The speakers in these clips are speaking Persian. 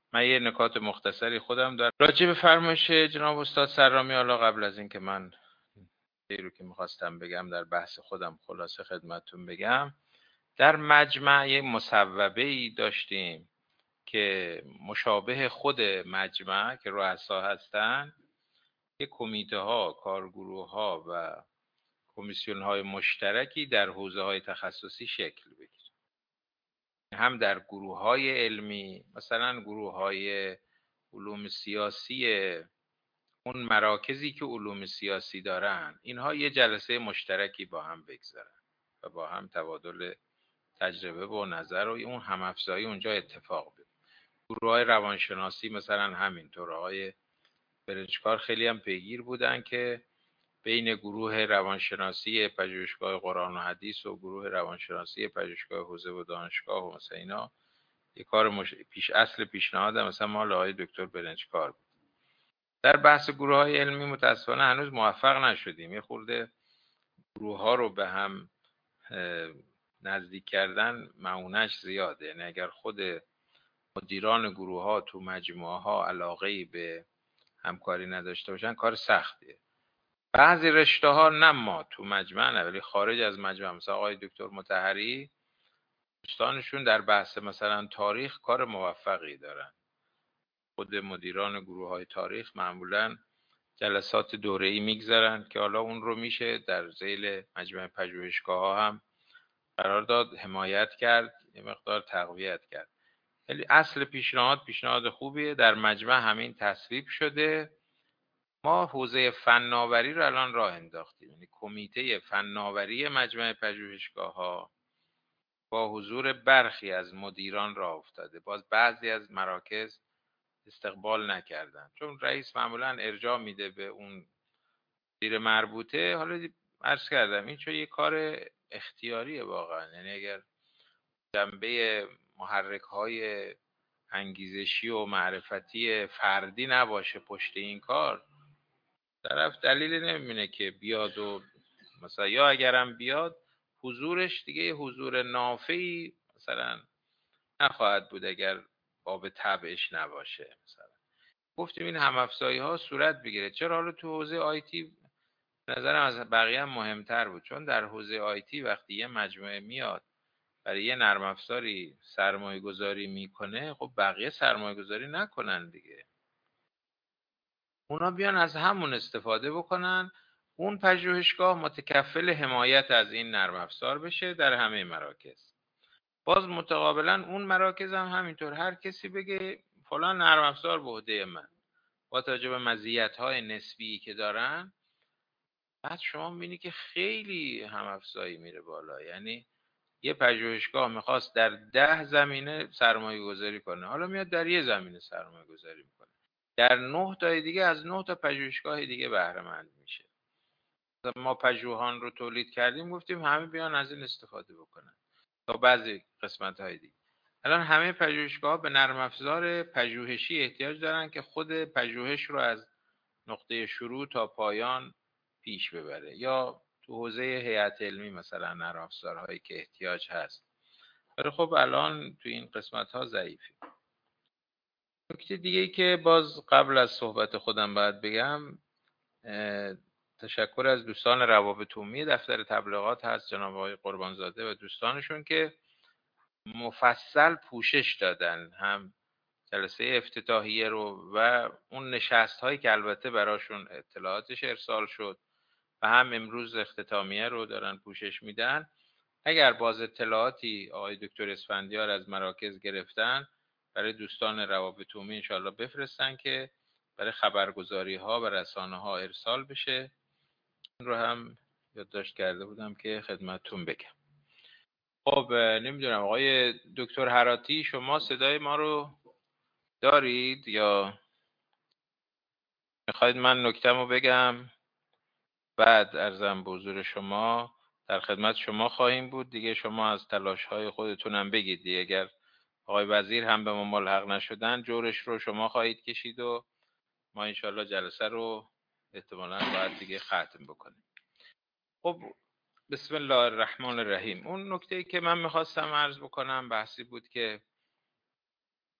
من یه نکات مختصری خودم دارم راجع به فرمایش جناب استاد سرامی. حالا قبل از اینکه من این رو که میخواستم بگم در بحث خودم خلاصه خدمتتون بگم، در مجمع یه مصوبه‌ای داشتیم که مشابه خود مجمع که رؤسا هستن، یه کمیته ها، کارگروه ها و کمیسیون های مشترکی در حوزه های تخصصی شکل بگیره. هم در گروه های علمی، مثلا گروه های علوم سیاسی، اون مراکزی که علوم سیاسی دارن، اینها یه جلسه مشترکی با هم بگذارن و با هم تبادل تجربه و نظر و اون هم‌افزایی اونجا اتفاق بیفته. گروه های روانشناسی مثلا همینطور، آقای برنجکار خیلی هم پیگیر بودن که بین گروه روانشناسی پژوهشگاه قرآن و حدیث و گروه روانشناسی پژوهشگاه حوزه و دانشگاه و مثلا اینا یه کار اصل پیشنهاد مثلا مال آقای دکتر برنجکار بود. در بحث گروه های علمی متاسفانه هنوز موفق نشدیم. یه خورده گروه ها رو به هم نزدیک کردن معونش زیاده. یعنی اگر خود مدیران گروه ها تو مجموعه ها علاقه‌ای به همکاری نداشته باشن کار سختیه. بعضی رشته ها نه ما تو مجمع نه ولی خارج از مجمع، مثلا آقای دکتر مطهری دوستانشون در بحث مثلا تاریخ کار موفقی دارن. خود مدیران گروه های تاریخ معمولا جلسات دوره‌ای میگذارن که حالا اون رو میشه در ذیل مجمع پژوهشگاه ها هم قرار داد، حمایت کرد، یه مقدار تقویت کرد. ولی اصل پیشنهاد خوبیه. در مجمع همین تصویب شده. ما حوزه فناوری رو الان راه انداختیم، یعنی کمیته فناوری مجمع پژوهشگاه ها با حضور برخی از مدیران راه افتاده. باز بعضی از مراکز استقبال نکردن چون رئیس معمولا ارجاع میده به اون مدیر مربوطه. حالا عرض کردم این چون یه کار اختیاریه واقعا، یعنی اگر جنبه محرک های انگیزشی و معرفتی فردی نباشه پشت این کار، طرف دلیلی نمیبینه که بیاد و مثلا، یا اگرم بیاد حضورش دیگه یه حضور نافعی مثلا نخواهد بود اگر باب طبعش نباشه. مثلا گفتیم این هم‌افزایی ها صورت بگیره. چرا حالا تو حوزه آیتی نظرم از بقیه هم مهمتر بود، چون در حوزه آیتی وقتی یه مجموعه میاد برای یه نرم افزاری سرمایه گذاری میکنه، خب بقیه سرمایه گذاری نکنن دیگه، اونا بیان از همون استفاده بکنن. اون پژوهشگاه متکفل حمایت از این نرم افزار بشه در همه مراکز. باز متقابلا اون مراکز هم همینطور، هر کسی بگه فلان نرم افزار به عهده من با توجه به مزیت‌های نسبی که دارن. بعد شما می‌بینی که خیلی هم افزایی میره بالا. یعنی یه پژوهشگاه میخواست در 10 زمینه سرمایه گذاری کنه، حالا میاد در یه زمینه سرمایه گذاری میکنه، در 9 تا دیگه از 9 تا پژوهشگاه دیگه بهره مند میشه. ما پژوهان رو تولید کردیم، گفتیم همه بیان از این استفاده بکنن تا بعضی قسمت های دیگه. الان همه پژوهشگاه به نرم افزار پژوهشی احتیاج دارن که خود پژوهش رو از نقطه شروع تا پایان پیش ببره، یا تو حوزه هیئت علمی مثلا نرم افزارهایی که احتیاج هست. ولی خب الان تو این قسمت ها ضعیفی. نکته دیگه ای که باز قبل از صحبت خودم باید بگم، تشکر از دوستان روابط عمومی دفتر تبلیغات هست، جناب آقای قربانزاده و دوستانشون که مفصل پوشش دادن، هم جلسه افتتاحیه رو و اون نشست هایی که البته براشون اطلاعاتش ارسال شد و هم امروز اختتامیه رو دارن پوشش میدن. اگر باز اطلاعاتی آقای دکتر اسفندیار از مراکز گرفتن برای دوستان روابط عمومی انشاءالله بفرستن که برای خبرگزاری ها و رسانه ها ارسال بشه. این رو هم یادداشت کرده بودم که خدمتتون بگم. خب نمیدونم آقای دکتر هراتی شما صدای ما رو دارید یا میخواید من نکته‌مو بگم بعد عرضم به حضور شما؟ در خدمت شما خواهیم بود دیگه. شما از تلاش‌های خودتونم بگید دیگه. اگر آقای وزیر هم به ما ملحق نشدن جورش رو شما خواهید کشید و ما انشالله جلسه رو احتمالاً باید دیگه ختم بکنیم. خب بسم الله الرحمن الرحیم. اون نکته‌ای که من میخواستم عرض بکنم بحثی بود که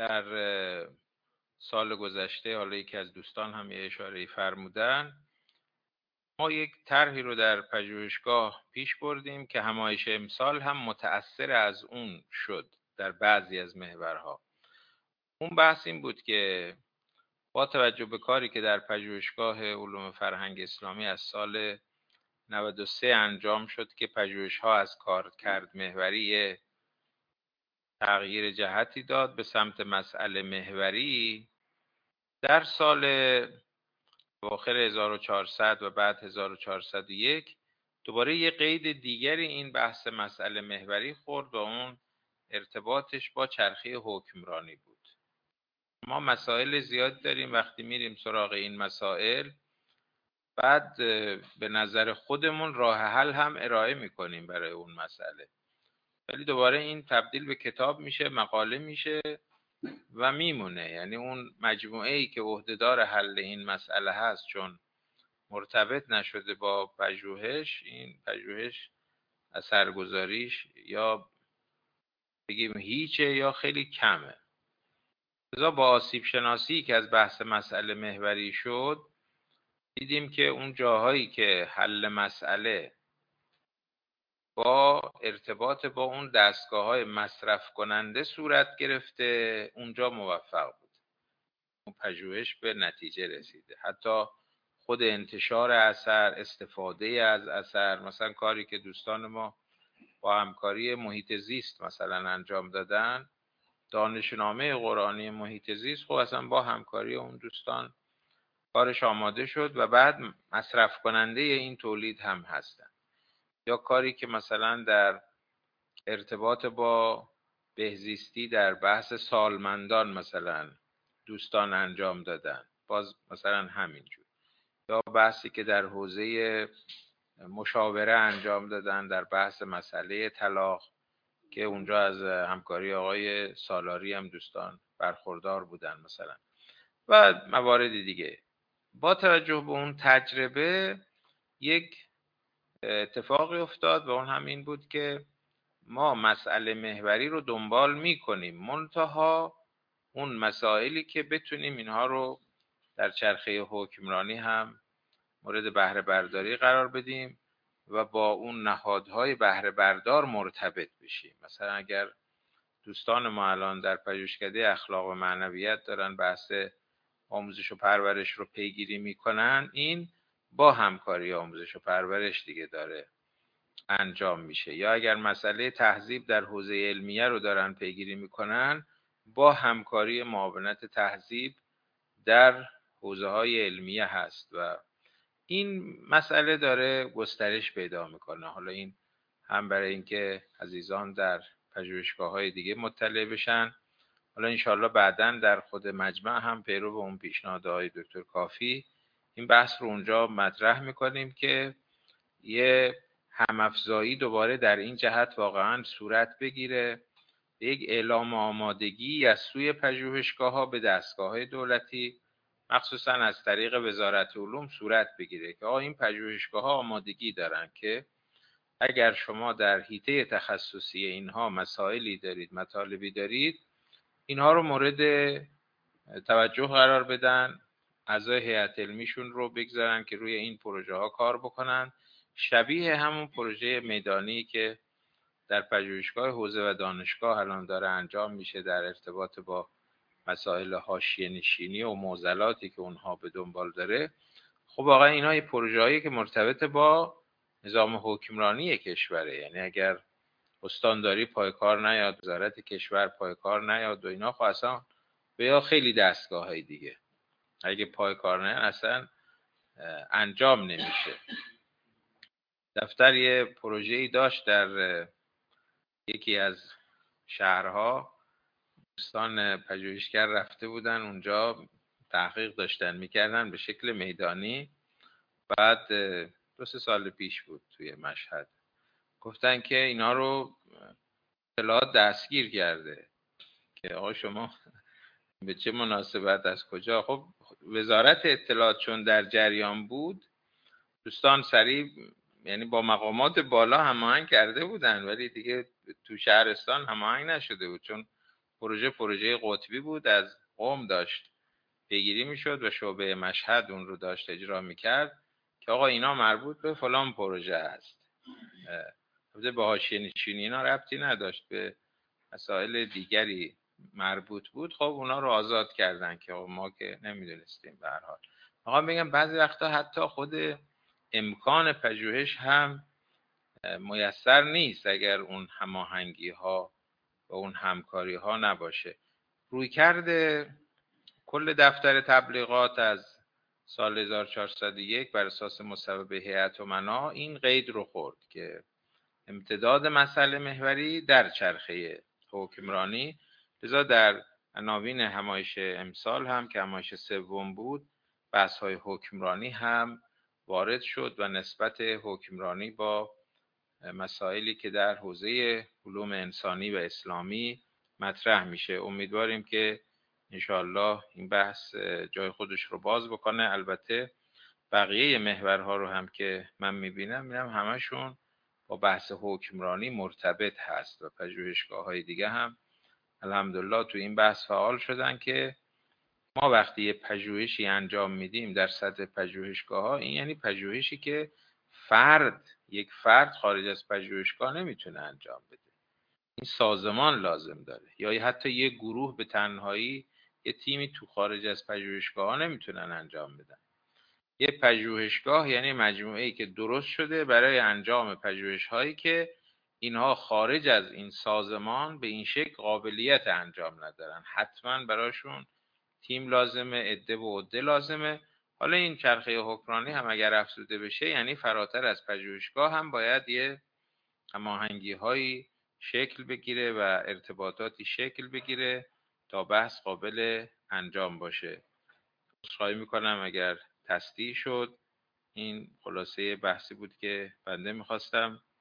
در سال گذشته، حالا یکی از دوستان هم یه اشاره فرمودن، ما یک طرحی رو در پژوهشگاه پیش بردیم که همایش امسال هم متأثر از اون شد در بعضی از محورها. اون بحث این بود که با توجه به کاری که در پژوهشگاه علوم فرهنگ اسلامی از سال 93 انجام شد که پژوهش‌ها از کارکرد محوری تغییر جهتی داد به سمت مسئله محوری، در سال اواخر 1400 و بعد 1401 دوباره یه قید دیگری این بحث مسئله محوری خورد و اون ارتباطش با چرخه حکمرانی بود. ما مسائل زیاد داریم، وقتی میریم سراغ این مسائل بعد به نظر خودمون راه حل هم ارائه میکنیم برای اون مسئله، ولی دوباره این تبدیل به کتاب میشه، مقاله میشه و میمونه. یعنی اون مجموعه ای که عهدهدار حل این مسئله هست چون مرتبط نشده با پژوهش، این پژوهش اثرگذاریش یا بگیم هیچه یا خیلی کمه. لذا با آسیب شناسی که از بحث مسئله محوری شد دیدیم که اون جاهایی که حل مسئله با ارتباط با اون دستگاه‌های مصرف کننده صورت گرفته اونجا موفق بود، اون پژوهش به نتیجه رسیده. حتی خود انتشار اثر، استفاده از اثر، مثلا کاری که دوستان ما با همکاری محیط زیست مثلا انجام دادن، دانشنامه قرآنی محیط زیست، خب اصلا با همکاری اون دوستان کارش آماده شد و بعد مصرف کننده این تولید هم هستن. یا کاری که مثلا در ارتباط با بهزیستی در بحث سالمندان مثلا دوستان انجام دادن، باز مثلا همینجور. یا بحثی که در حوزه مشاوره انجام دادن در بحث مسئله طلاق که اونجا از همکاری آقای سالاری هم دوستان برخوردار بودن مثلا و موارد دیگه. با توجه به اون تجربه یک اتفاقی افتاد و اون هم این بود که ما مسئله محوری رو دنبال میکنیم، منتها اون مسائلی که بتونیم اینها رو در چرخه حکمرانی هم مورد بهره برداری قرار بدیم و با اون نهادهای بهره بردار مرتبط بشیم. مثلا اگر دوستان ما الان در پژوهشکده اخلاق و معنویت دارن بحث آموزش و پرورش رو پیگیری میکنن، این با همکاری آموزش و پرورش دیگه داره انجام میشه. یا اگر مسئله تهذیب در حوزه علمیه رو دارن پیگیری میکنن، با همکاری معاونت تهذیب در حوزه های علمیه هست و این مسئله داره گسترش پیدا میکنه. حالا این هم برای اینکه عزیزان در پژوهشگاه‌های دیگه مطلع بشن، حالا انشاءالله بعداً در خود مجمع هم پیرو به اون پیشنهادهای دکتر کافی این بحث رو اونجا مطرح میکنیم که یه همافزایی دوباره در این جهت واقعاً صورت بگیره، یک اعلام آمادگی از سوی پژوهشگاه‌ها به دستگاه‌های دولتی مخصوصاً از طریق وزارت علوم صورت بگیره که این پژوهشگاه‌ها آمادگی دارن که اگر شما در حیطه تخصصی اینها مسائلی دارید، مطالبی دارید، اینها رو مورد توجه قرار بدن، اعضای هیئت علمیشون رو بگذارن که روی این پروژه ها کار بکنن، شبیه همون پروژه میدانی که در پژوهشگاه حوزه و دانشگاه الان داره انجام میشه در ارتباط با مسائل حاشیه نشینی و معضلاتی که اونها به دنبال داره. خب واقعا اینا یه پروژه‌ای که مرتبط با نظام حکمرانی کشوره، یعنی اگر استانداری پایکار نیاد، وزارت کشور پایکار نیاد و اینا، خب اصلا و یا خیلی دستگاه‌های دیگه اگه پایکار نیاد اصلا انجام نمیشه. دفتر یه پروژه‌ای داشت در یکی از شهرها، دوستان پژوهشگر رفته بودن اونجا تحقیق داشتن میکردن به شکل میدانی. بعد 2-3 سال پیش بود توی مشهد، گفتن که اینا رو اطلاعات دستگیر کرده که آقا شما به چه مناسبت از کجا. خب وزارت اطلاعات چون در جریان بود، دوستان سریع یعنی با مقامات بالا هماهنگ کرده بودن، ولی دیگه تو شهرستان هماهنگ نشده بود چون پروژه قطبی بود، از قم داشت پیگیری میشد و شعبه مشهد اون رو داشت اجرا میکرد که آقا اینا مربوط به فلان پروژه است. البته به حاشیه نشینی اینا ربطی نداشت، به مسائل دیگری مربوط بود. خب اونا رو آزاد کردن که ما که نمیدونستیم. به هر حال میخوام بگم بعضی وقتا حتی خود امکان پژوهش هم میسر نیست اگر اون هماهنگی ها و اون همکاری ها نباشه. رویکرد کل دفتر تبلیغات از سال 1401 بر اساس مصوبه هیئت امنا این قید رو خورد که امتداد مسئله محوری در چرخه حکمرانی. لذا در عناوین همایش امسال هم که همایش سوم بود بحث های حکمرانی هم وارد شد و نسبت حکمرانی با مسائلی که در حوزه علوم انسانی و اسلامی مطرح میشه. امیدواریم که انشاءالله این بحث جای خودش رو باز بکنه. البته بقیه محورها رو هم که من میبینم همشون با بحث حکمرانی مرتبط هست و پژوهشگاه‌های دیگه هم الحمدلله تو این بحث فعال شدن که ما وقتی یه پژوهشی انجام میدیم در سطح پژوهشگاه‌ها، این یعنی پژوهشی که یک فرد خارج از پژوهشگاه نمیتونه انجام بده. این سازمان لازم داره، یا حتی یه گروه به تنهایی، یه تیمی تو خارج از پژوهشگاه‌ها نمیتونن انجام بدن. یه پژوهشگاه یعنی مجموعه‌ای که درست شده برای انجام پژوهش‌هایی که اینها خارج از این سازمان به این شکل قابلیت انجام ندارن. حتما براشون تیم لازمه، عده و عده لازمه. حالا این چرخه حکمرانی هم اگر افزوده بشه یعنی فراتر از پژوهشگاه هم باید یه هماهنگی‌هایی شکل بگیره و ارتباطاتی شکل بگیره تا بحث قابل انجام باشه. عذرخواهی میکنم اگر تصدیع شد. این خلاصه بحثی بود که بنده میخواستم